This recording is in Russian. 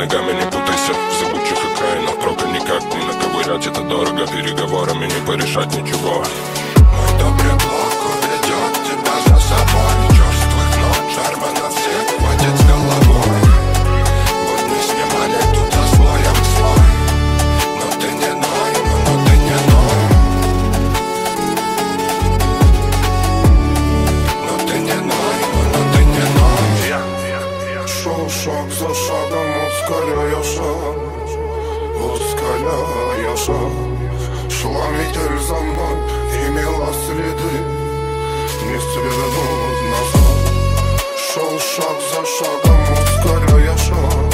ногами не путайся в зыбучих окраинах. Прока никак не наковырять, это дорого. Переговорами не порешать ничего. Мой добрый блок уведет тебя за собой. Черствых нот, шарма на всех хватит с головой. Вот не снимали тут слоем слой. Но ты не ной, но ты не ной. Но ты не ной, но ты не ной. Шел шаг за шагом, ускоряя шаг, ускоряя шаг. Шла метель за мной и мела следы, не свернуть назад. Шел шаг за шагом, ускоряя шаг,